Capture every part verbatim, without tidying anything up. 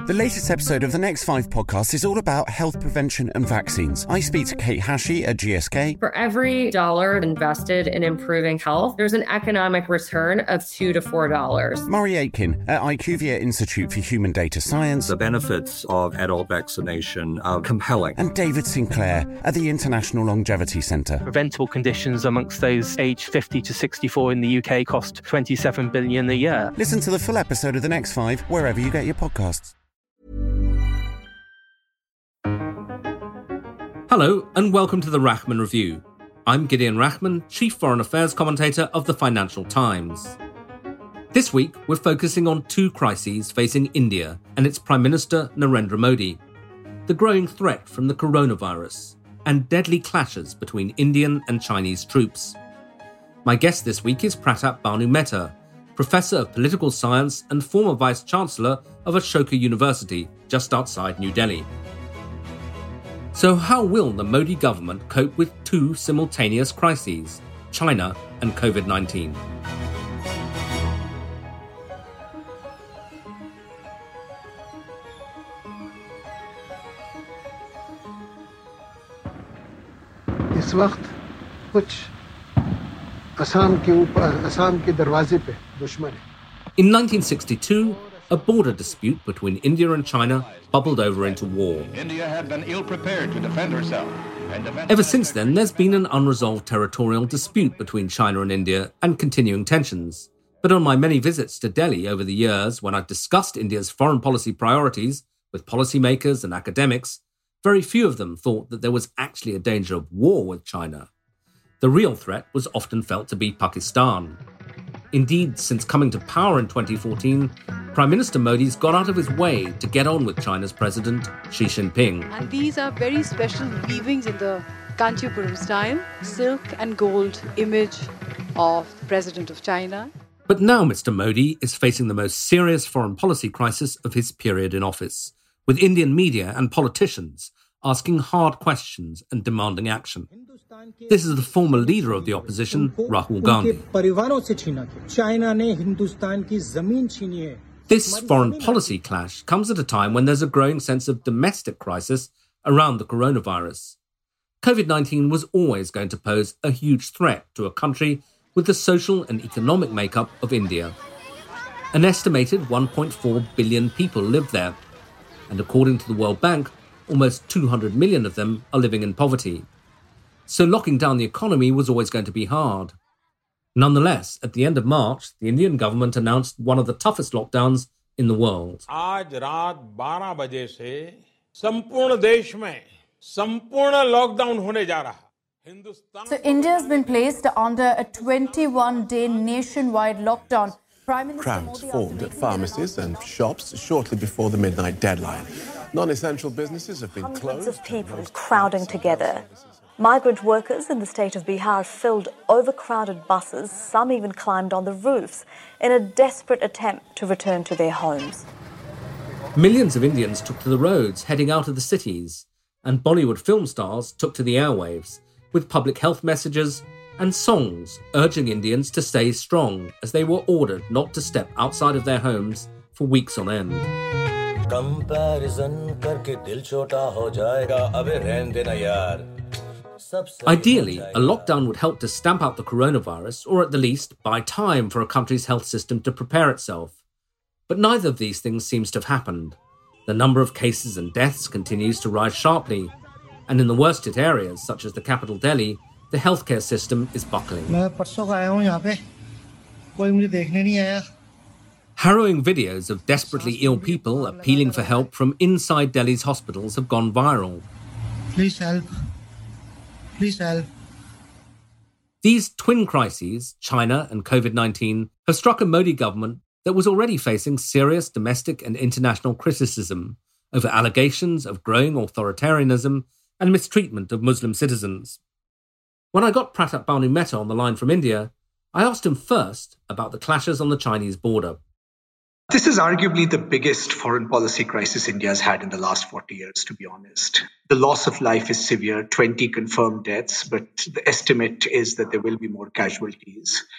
The latest episode of the Next Five podcast is all about health prevention and vaccines. I speak to Kate Hashey at G S K. For every dollar invested in improving health, there's an economic return of two to four dollars. Murray Aitken at IQVIA Institute for Human Data Science. The benefits of adult vaccination are compelling. And David Sinclair at the International Longevity Centre. Preventable conditions amongst those aged fifty to sixty-four in the U K cost twenty-seven billion dollars a year. Listen to the full episode of The Next Five wherever you get your podcasts. Hello and welcome to the Rachman Review. I'm Gideon Rachman, Chief Foreign Affairs Commentator of the Financial Times. This week we're focusing on two crises facing India and its Prime Minister Narendra Modi: the growing threat from the coronavirus and deadly clashes between Indian and Chinese troops. My guest this week is Pratap Bhanu Mehta, Professor of Political Science and former Vice-Chancellor of Ashoka University just outside New Delhi. So how will the Modi government cope with two simultaneous crises, China and covid nineteen? इस वक्त कुछ असम के ऊपर असम के दरवाजे पे दुश्मन है. In nineteen sixty-two, a border dispute between India and China bubbled over into war. India had been ill-prepared to defend herself. And defend Ever since then, there's been an unresolved territorial dispute between China and India and continuing tensions. But on my many visits to Delhi over the years, when I've discussed India's foreign policy priorities with policymakers and academics, very few of them thought that there was actually a danger of war with China. The real threat was often felt to be Pakistan. Indeed, since coming to power in twenty fourteen, Prime Minister Modi's got out of his way to get on with China's President Xi Jinping. And these are very special weavings in the Kanchipuram style, silk and gold image of the President of China. But now Mister Modi is facing the most serious foreign policy crisis of his period in office, with Indian media and politicians asking hard questions and demanding action. This is the former leader of the opposition, Rahul Gandhi. This foreign policy clash comes at a time when there's a growing sense of domestic crisis around the coronavirus. covid nineteen was always going to pose a huge threat to a country with the social and economic makeup of India. An estimated one point four billion people live there, and according to the World Bank, almost two hundred million of them are living in poverty. So locking down the economy was always going to be hard. Nonetheless, at the end of March, the Indian government announced one of the toughest lockdowns in the world. आज रात बारह बजे से संपूर्ण देश में संपूर्ण lockdown होने जा रहा. So India has been placed under a twenty-one day nationwide lockdown. Crowds formed at pharmacies and shops shortly before the midnight deadline. Non-essential businesses have been closed. Hundreds of people crowding together. Migrant workers in the state of Bihar filled overcrowded buses. Some even climbed on the roofs in a desperate attempt to return to their homes. Millions of Indians took to the roads, heading out of the cities, and Bollywood film stars took to the airwaves with public health messages and songs urging Indians to stay strong as they were ordered not to step outside of their homes for weeks on end. Ideally, a lockdown would help to stamp out the coronavirus, or at the least, buy time for a country's health system to prepare itself. But neither of these things seems to have happened. The number of cases and deaths continues to rise sharply, and in the worst hit areas, such as the capital Delhi, the healthcare system is buckling. Harrowing videos of desperately ill people appealing for help from inside Delhi's hospitals have gone viral. Please help. Please help. These twin crises, China and covid nineteen, have struck a Modi government that was already facing serious domestic and international criticism over allegations of growing authoritarianism and mistreatment of Muslim citizens. When I got Pratap Bhanu Mehta on the line from India, I asked him first about the clashes on the Chinese border. This is arguably the biggest foreign policy crisis India has had in the last forty years, to be honest. The loss of life is severe, twenty confirmed deaths, but the estimate is that there will be more casualties.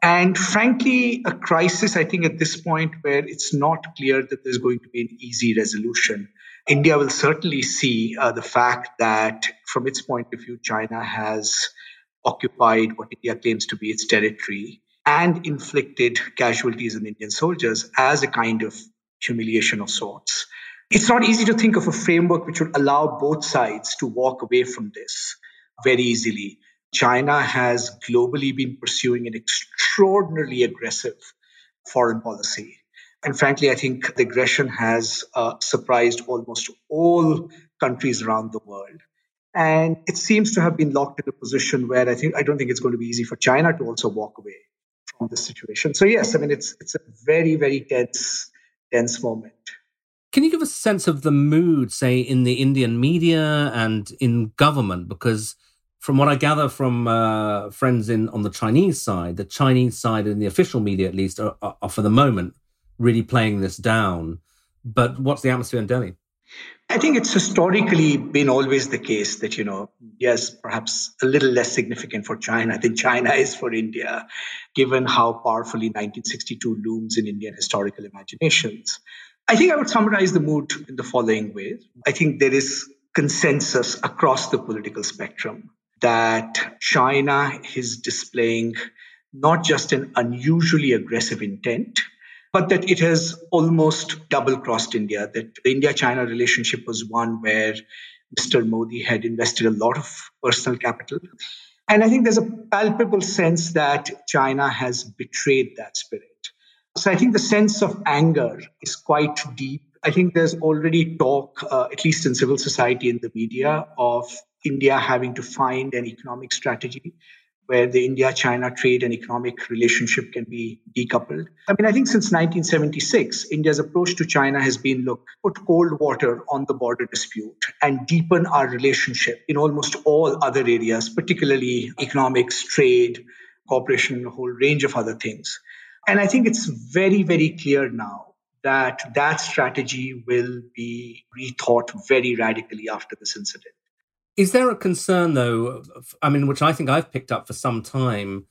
And frankly, a crisis, I think, at this point where it's not clear that there's going to be an easy resolution. India will certainly see uh, the fact that, from its point of view, China has occupied what India claims to be its territory and inflicted casualties on Indian soldiers as a kind of humiliation of sorts. It's not easy to think of a framework which would allow both sides to walk away from this very easily. China has globally been pursuing an extraordinarily aggressive foreign policy. And frankly, I think the aggression has uh, surprised almost all countries around the world. And it seems to have been locked in a position where I think I don't think it's going to be easy for China to also walk away from this situation. So yes, I mean, it's it's a very, very tense, tense moment. Can you give us a sense of the mood, say, in the Indian media and in government? Because from what I gather from uh, friends in on the Chinese side, the Chinese side in the official media, at least, are, are, are for the moment really playing this down. But what's the atmosphere in Delhi? I think it's historically been always the case that, you know, yes, perhaps a little less significant for China than China is for India, given how powerfully nineteen sixty-two looms in Indian historical imaginations. I think I would summarize the mood in the following way. I think there is consensus across the political spectrum that China is displaying not just an unusually aggressive intent, but that it has almost double-crossed India, that the India-China relationship was one where Mister Modi had invested a lot of personal capital. And I think there's a palpable sense that China has betrayed that spirit. So I think the sense of anger is quite deep. I think there's already talk, uh, at least in civil society and the media, of India having to find an economic strategy where the India-China trade and economic relationship can be decoupled. I mean, I think since nineteen seventy-six, India's approach to China has been, look, put cold water on the border dispute and deepen our relationship in almost all other areas, particularly economics, trade, cooperation, and a whole range of other things. And I think it's very, very clear now that that strategy will be rethought very radically after this incident. Is there a concern, though, I mean, which I think I've picked up for some time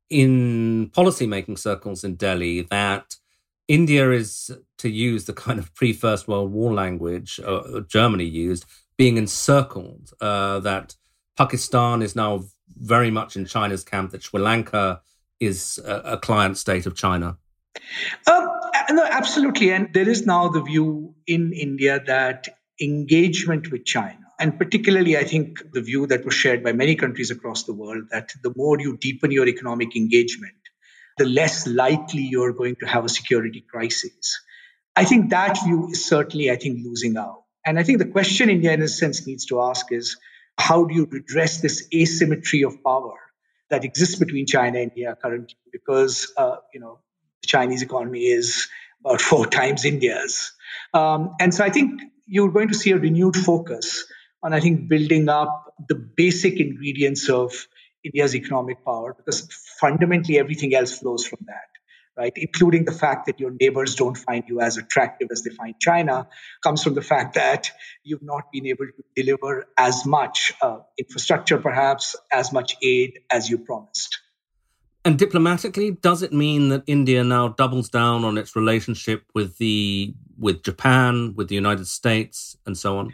in policymaking circles in Delhi, that India is, to use the kind of pre-First World War language uh, Germany used, being encircled, uh, that Pakistan is now very much in China's camp, that Sri Lanka is a, a client state of China? Um, no, absolutely. And there is now the view in India that engagement with China, and particularly, I think, the view that was shared by many countries across the world, that the more you deepen your economic engagement, the less likely you're going to have a security crisis. I think that view is certainly, I think, losing out. And I think the question India, in a sense, needs to ask is, how do you redress this asymmetry of power that exists between China and India currently? Because, uh, you know, the Chinese economy is about four times India's. Um, and so I think you're going to see a renewed focus on, I think, building up the basic ingredients of India's economic power, because fundamentally everything else flows from that, right? Including the fact that your neighbors don't find you as attractive as they find China, comes from the fact that you've not been able to deliver as much uh, infrastructure, perhaps, as much aid as you promised. And diplomatically, does it mean that India now doubles down on its relationship with the with Japan, with the United States, and so on?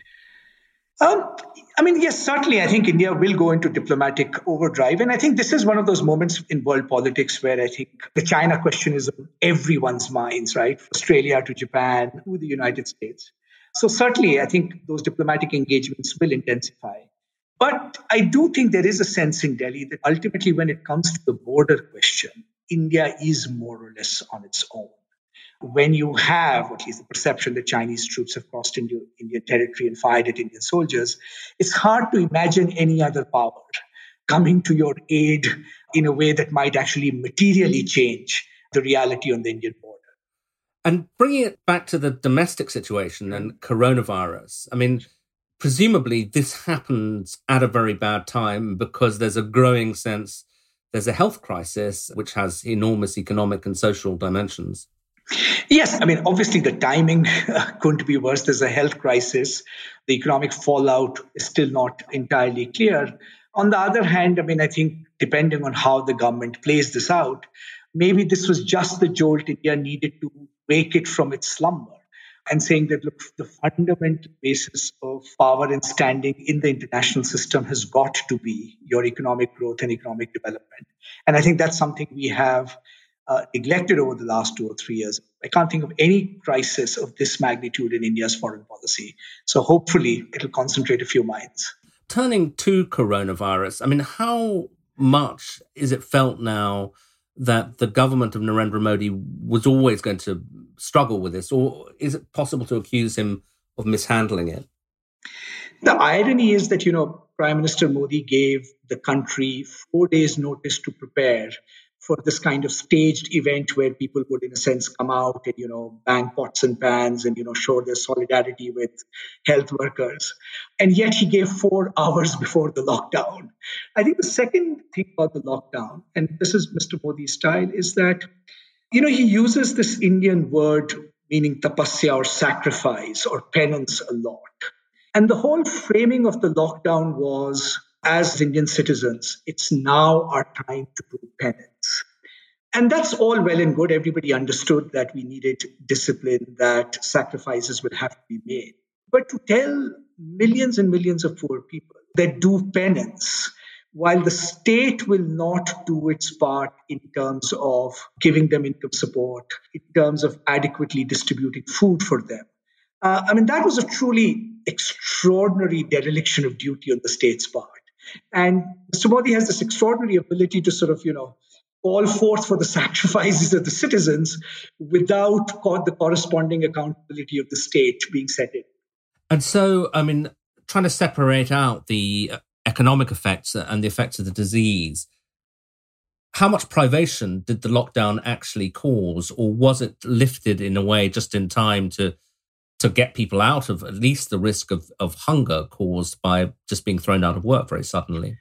Um, I mean, yes, certainly. I think India will go into diplomatic overdrive. And I think this is one of those moments in world politics where I think the China question is on everyone's minds, right? From Australia to Japan to the United States. So certainly, I think those diplomatic engagements will intensify. But I do think there is a sense in Delhi that ultimately, when it comes to the border question, India is more or less on its own. When you have, at least the perception that Chinese troops have crossed into Indian territory and fired at Indian soldiers, it's hard to imagine any other power coming to your aid in a way that might actually materially change the reality on the Indian border. And bringing it back to the domestic situation and coronavirus, I mean, presumably this happens at a very bad time because there's a growing sense there's a health crisis which has enormous economic and social dimensions. Yes, I mean, obviously the timing uh, couldn't be worse. There's a health crisis. The economic fallout is still not entirely clear. On the other hand, I mean, I think depending on how the government plays this out, maybe this was just the jolt India needed to wake it from its slumber. And saying that, look, the fundamental basis of power and standing in the international system has got to be your economic growth and economic development. And I think that's something we have uh, neglected over the last two or three years. I can't think of any crisis of this magnitude in India's foreign policy. So hopefully it'll concentrate a few minds. Turning to coronavirus, I mean, how much is it felt now that the government of Narendra Modi was always going to struggle with this? Or is it possible to accuse him of mishandling it? The irony is that, you know, Prime Minister Modi gave the country four days' notice to prepare for this kind of staged event where people would, in a sense, come out and, you know, bang pots and pans and, you know, show their solidarity with health workers. And yet he gave four hours before the lockdown. I think the second thing about the lockdown, and this is Mister Modi's style, is that, you know, he uses this Indian word meaning tapasya or sacrifice or penance a lot. And the whole framing of the lockdown was, as Indian citizens, it's now our time to do penance. And that's all well and good. Everybody understood that we needed discipline, that sacrifices would have to be made. But to tell millions and millions of poor people that do penance, while the state will not do its part in terms of giving them income support, in terms of adequately distributing food for them, uh, I mean, that was a truly extraordinary dereliction of duty on the state's part. And Mister Modi has this extraordinary ability to sort of, you know, call forth for the sacrifices of the citizens without the corresponding accountability of the state being set in. And so, I mean, trying to separate out the economic effects and the effects of the disease, how much privation did the lockdown actually cause? Or was it lifted in a way just in time to to get people out of at least the risk of, of hunger caused by just being thrown out of work very suddenly?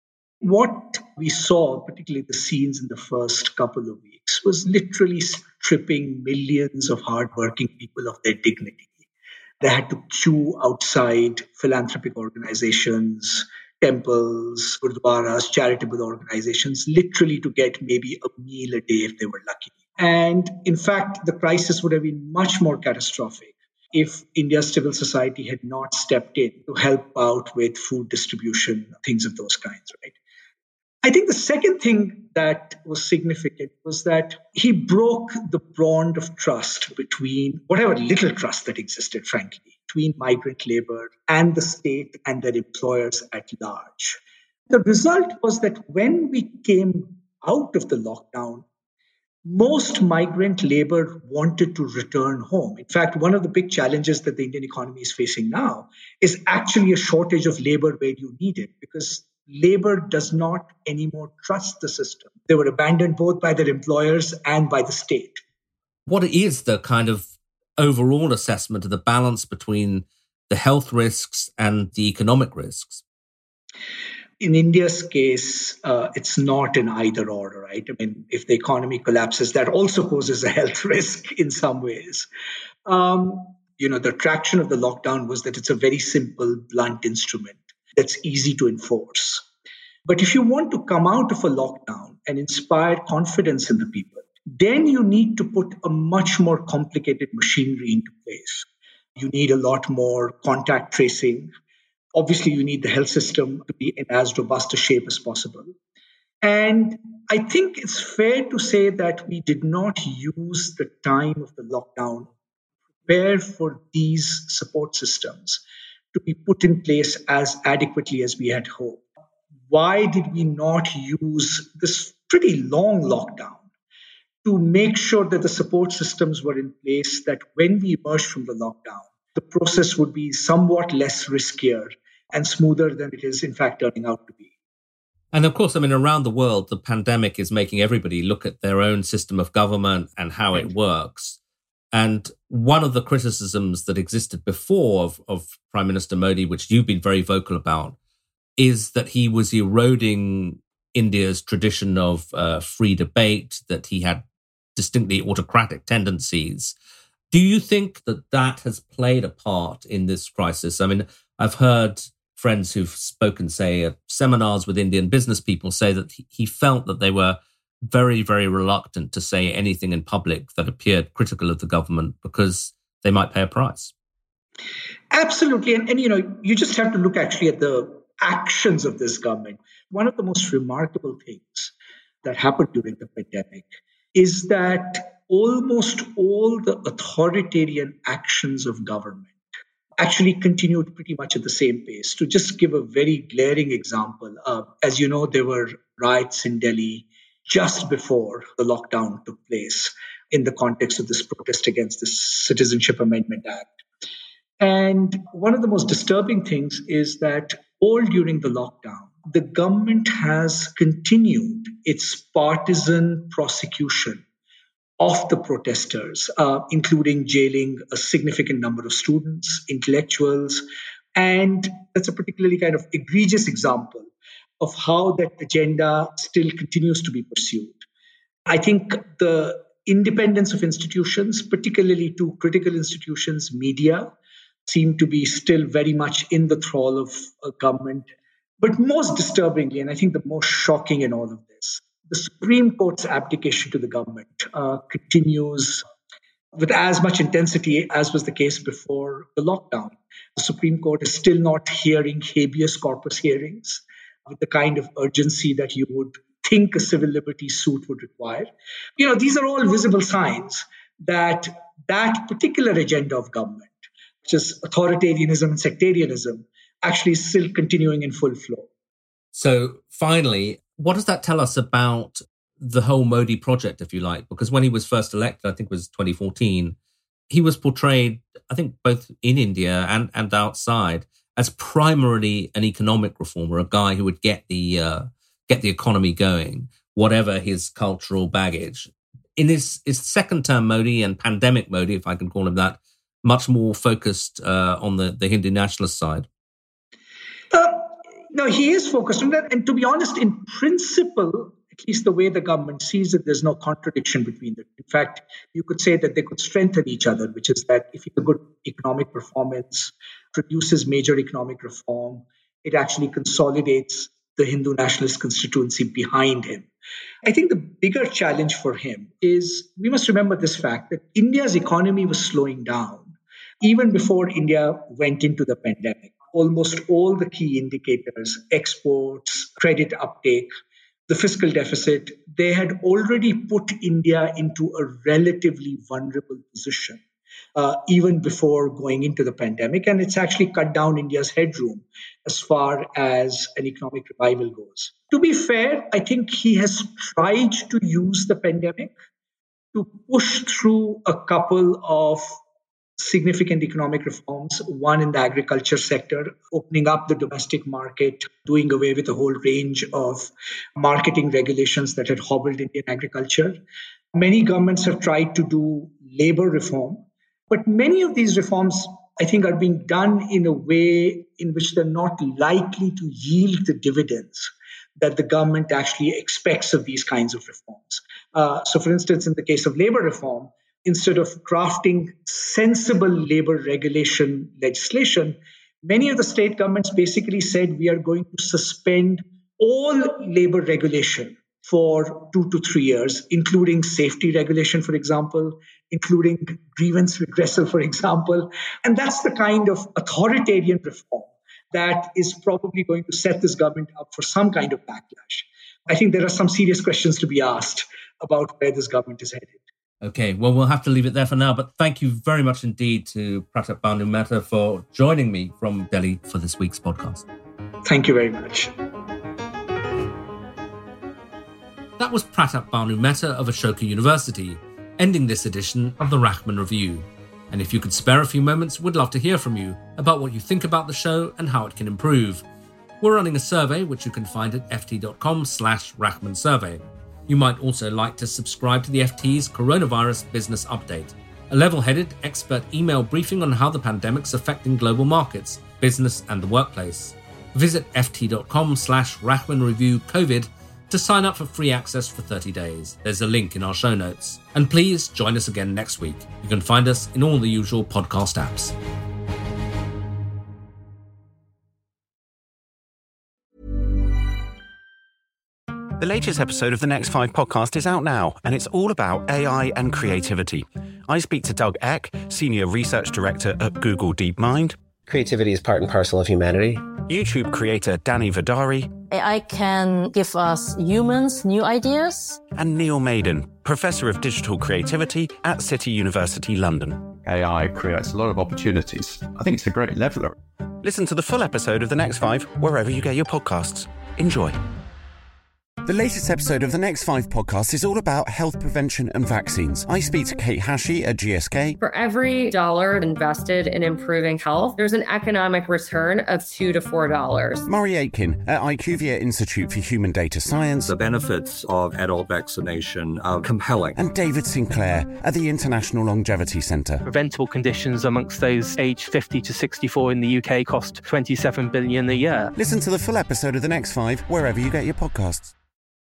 What we saw, particularly the scenes in the first couple of weeks, was literally stripping millions of hardworking people of their dignity. They had to queue outside philanthropic organizations, temples, gurdwaras, charitable organizations, literally to get maybe a meal a day if they were lucky. And in fact, the crisis would have been much more catastrophic if India's civil society had not stepped in to help out with food distribution, things of those kinds, right? I think the second thing that was significant was that he broke the bond of trust between, whatever little trust that existed, frankly, between migrant labor and the state and their employers at large. The result was that when we came out of the lockdown, most migrant labor wanted to return home. In fact, one of the big challenges that the Indian economy is facing now is actually a shortage of labor where you need it, because labor does not anymore trust the system. They were abandoned both by their employers and by the state. What is the kind of overall assessment of the balance between the health risks and the economic risks? In India's case, uh, it's not an either or, right? I mean, if the economy collapses, that also poses a health risk in some ways. Um, you know, the attraction of the lockdown was that it's a very simple, blunt instrument that's easy to enforce. But if you want to come out of a lockdown and inspire confidence in the people, then you need to put a much more complicated machinery into place. You need a lot more contact tracing. Obviously, you need the health system to be in as robust a shape as possible. And I think it's fair to say that we did not use the time of the lockdown to prepare for these support systems to be put in place as adequately as we had hoped. Why did we not use this pretty long lockdown to make sure that the support systems were in place, that when we emerged from the lockdown, the process would be somewhat less riskier and smoother than it is, in fact, turning out to be. And of course, I mean, around the world, the pandemic is making everybody look at their own system of government and how right. it works. And one of the criticisms that existed before of, of Prime Minister Modi, which you've been very vocal about, is that he was eroding India's tradition of uh, free debate, that he had distinctly autocratic tendencies. Do you think that that has played a part in this crisis? I mean, I've heard friends who've spoken, say, at seminars with Indian business people say that he felt that they were very, very reluctant to say anything in public that appeared critical of the government because they might pay a price. Absolutely. And, and, you know, you just have to look actually at the actions of this government. One of the most remarkable things that happened during the pandemic is that almost all the authoritarian actions of government actually continued pretty much at the same pace. To just give a very glaring example, uh, as you know, there were riots in Delhi just before the lockdown took place in the context of this protest against the Citizenship Amendment Act. And one of the most disturbing things is that all during the lockdown, the government has continued its partisan prosecution of the protesters, uh, including jailing a significant number of students, intellectuals. And that's a particularly kind of egregious example of how that agenda still continues to be pursued. I think the independence of institutions, particularly two critical institutions, media, seem to be still very much in the thrall of a government. But most disturbingly, and I think the most shocking in all of this, the Supreme Court's abdication to the government uh, continues with as much intensity as was the case before the lockdown. The Supreme Court is still not hearing habeas corpus hearings with the kind of urgency that you would think a civil liberties suit would require. You know, these are all visible signs that that particular agenda of government, which is authoritarianism and sectarianism, actually is still continuing in full flow. So finally, what does that tell us about the whole Modi project, if you like? Because when he was first elected, I think it was twenty fourteen, he was portrayed, I think both in India and, and outside, as primarily an economic reformer, a guy who would get the uh, get the economy going, whatever his cultural baggage. In his, his second term Modi and pandemic Modi, if I can call him that, much more focused uh, on the, the Hindu nationalist side. Uh, no, he is focused on that. And to be honest, in principle, at least the way the government sees it, there's no contradiction between them. In fact, you could say that they could strengthen each other, which is that if a good economic performance produces major economic reform, it actually consolidates the Hindu nationalist constituency behind him. I think the bigger challenge for him is we must remember this fact that India's economy was slowing down even before India went into the pandemic. Almost all the key indicators, exports, credit uptake, the fiscal deficit, they had already put India into a relatively vulnerable position, uh, even before going into the pandemic. And it's actually cut down India's headroom as far as an economic revival goes. To be fair, I think he has tried to use the pandemic to push through a couple of significant economic reforms, one in the agriculture sector, opening up the domestic market, doing away with a whole range of marketing regulations that had hobbled Indian agriculture. Many governments have tried to do labor reform, but many of these reforms, I think, are being done in a way in which they're not likely to yield the dividends that the government actually expects of these kinds of reforms. Uh, so, for instance, in the case of labor reform, instead of crafting sensible labor regulation legislation, many of the state governments basically said we are going to suspend all labor regulation for two to three years, including safety regulation, for example, including grievance redressal, for example. And that's the kind of authoritarian reform that is probably going to set this government up for some kind of backlash. I think there are some serious questions to be asked about where this government is headed. Okay, well, we'll have to leave it there for now, but thank you very much indeed to Pratap Bhanu Mehta for joining me from Delhi for this week's podcast. Thank you very much. That was Pratap Bhanu Mehta of Ashoka University, ending this edition of the Rachman Review. And if you could spare a few moments, we'd love to hear from you about what you think about the show and how it can improve. We're running a survey, which you can find at ft.com slash Rachman survey. You might also like to subscribe to the F T's Coronavirus Business Update, a level-headed expert email briefing on how the pandemic's affecting global markets, business and the workplace. Visit ft.com slash Rachman Review COVID to sign up for free access for thirty days. There's a link in our show notes. And please join us again next week. You can find us in all the usual podcast apps. The latest episode of the Next Five podcast is out now, and it's all about A I and creativity. I speak to Doug Eck, Senior Research Director at Google DeepMind. Creativity is part and parcel of humanity. YouTube creator Danny Vidari. A I can give us humans new ideas. And Neil Maiden, Professor of Digital Creativity at City University London. A I creates a lot of opportunities. I think it's a great leveler. Listen to the full episode of The Next Five wherever you get your podcasts. Enjoy. The latest episode of The Next Five podcast is all about health prevention and vaccines. I speak to Kate Hashey at G S K. For every dollar invested in improving health, there's an economic return of two to four dollars. Murray Aitken at IQVIA Institute for Human Data Science. The benefits of adult vaccination are compelling. And David Sinclair at the International Longevity Centre. Preventable conditions amongst those aged fifty to sixty-four in the U K cost twenty-seven billion dollars a year. Listen to the full episode of The Next Five wherever you get your podcasts.